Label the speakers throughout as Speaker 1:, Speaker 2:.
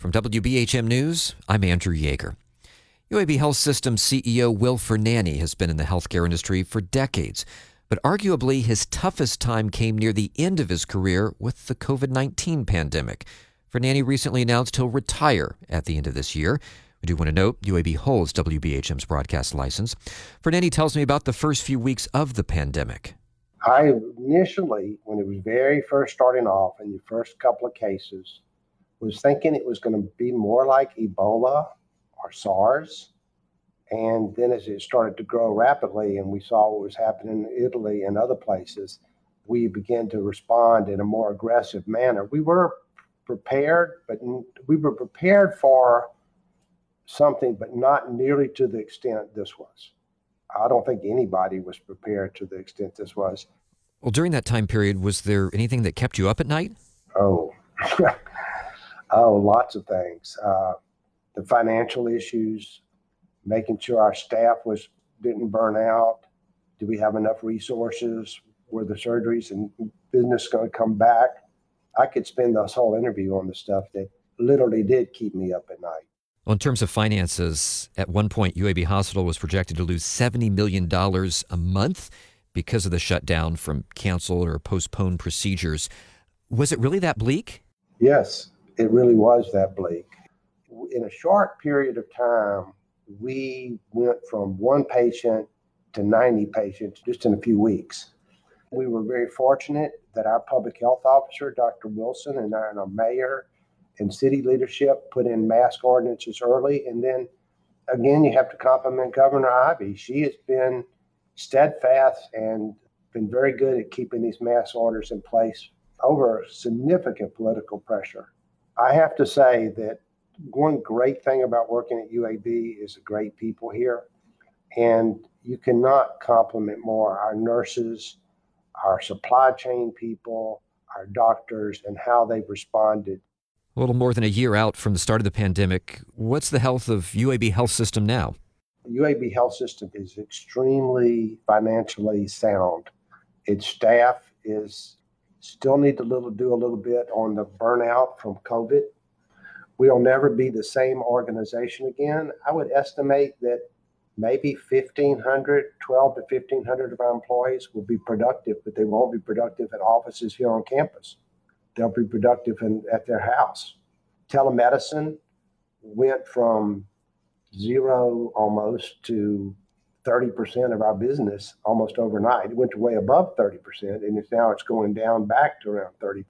Speaker 1: From WBHM News, I'm Andrew Yeager. UAB Health System CEO Will Fernanny has been in the healthcare industry for decades, but arguably his toughest time came near the end of his career with the COVID-19 pandemic. Fernanny recently announced he'll retire at the end of this year. We do want to note UAB holds WBHM's broadcast license. Fernanny tells me about the first few weeks of the pandemic.
Speaker 2: I initially, when it was very first starting off in the first couple of cases, was thinking it was going to be more like Ebola or SARS. And then as it started to grow rapidly and we saw what was happening in Italy and other places, we began to respond in a more aggressive manner. We were prepared, but we were prepared for something, but not nearly to the extent this was. I don't think anybody was prepared to the extent this was.
Speaker 1: Well, during that time period, was there anything that kept you up at night?
Speaker 2: Oh, oh, lots of things. The financial issues, making sure our staff didn't burn out. Do we have enough resources? Were the surgeries and business going to come back? I could spend this whole interview on the stuff that literally did keep me up at night.
Speaker 1: Well, in terms of finances, at one point, UAB Hospital was projected to lose $70 million a month because of the shutdown from canceled or postponed procedures. Was it really that bleak?
Speaker 2: Yes, it really was that bleak. In a short period of time, we went from one patient to 90 patients just in a few weeks. We were very fortunate that our public health officer, Dr. Wilson, and our mayor and city leadership put in mask ordinances early. And then again, you have to compliment Governor Ivey. She has been steadfast and been very good at keeping these mask orders in place over significant political pressure. I have to say that one great thing about working at UAB is the great people here. And you cannot compliment more our nurses, our supply chain people, our doctors, and how they've responded.
Speaker 1: A little more than a year out from the start of the pandemic, what's the health of UAB Health System now?
Speaker 2: UAB Health System is extremely financially sound. Its staff still need to do a little bit on the burnout from COVID. We'll never be the same organization again. I would estimate that maybe 1,500, 12 to 1,500 of our employees will be productive, but they won't be productive at offices here on campus. They'll be productive at their house. Telemedicine went from zero almost to 30% of our business almost overnight. It went to way above 30%, and it's going down back to around 30%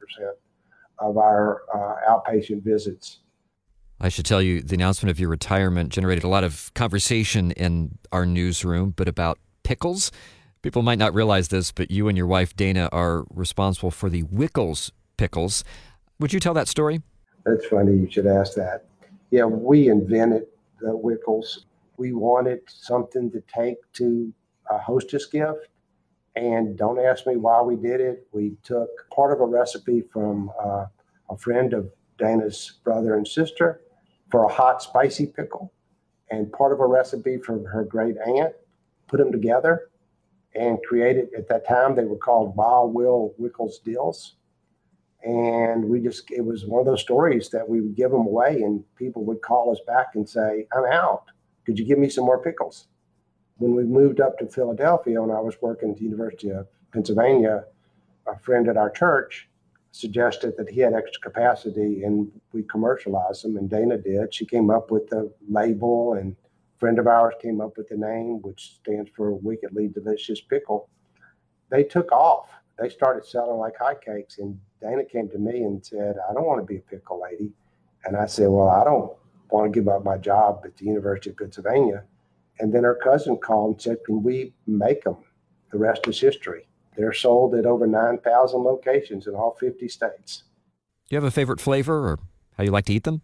Speaker 2: of our outpatient visits.
Speaker 1: I should tell you, the announcement of your retirement generated a lot of conversation in our newsroom, but about pickles. People might not realize this, but you and your wife, Dana, are responsible for the Wickles pickles. Would you tell that story?
Speaker 2: That's funny you should ask that. Yeah, we invented the Wickles. We wanted something to take to a hostess gift. And don't ask me why we did it. We took part of a recipe from a friend of Dana's brother and sister for a hot, spicy pickle, and part of a recipe from her great aunt, put them together and created, at that time, they were called Wild Will Wickles Dills. And it was one of those stories that we would give them away and people would call us back and say, I'm out. Could you give me some more pickles? When we moved up to Philadelphia, when I was working at the University of Pennsylvania, a friend at our church suggested that he had extra capacity and we commercialized them, and Dana did. She came up with the label, and a friend of ours came up with the name, which stands for Wickedly Delicious Pickle. They took off. They started selling like hotcakes, and Dana came to me and said, I don't want to be a pickle lady. And I said, well, I don't want to give up my job at the University of Pennsylvania. And then her cousin called and said, can we make them? The rest is history. They're sold at over 9,000 locations in all 50 states.
Speaker 1: Do you have a favorite flavor or how you like to eat them?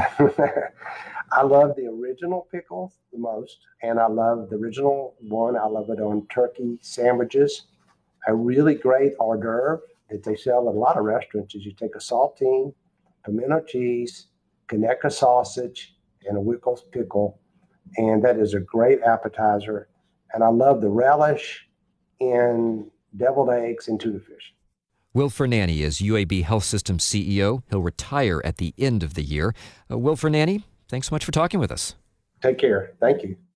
Speaker 2: I love the original pickle the most, and I love the original one. I love it on turkey sandwiches. A really great hors d'oeuvre that they sell at a lot of restaurants is you take a saltine, pimento cheese, Conecuh sausage, and a Wickles pickle, and that is a great appetizer. And I love the relish in deviled eggs and tuna fish.
Speaker 1: Will Fernanny is UAB Health System CEO. He'll retire at the end of the year. Will Fernanny, thanks so much for talking with us.
Speaker 2: Take care. Thank you.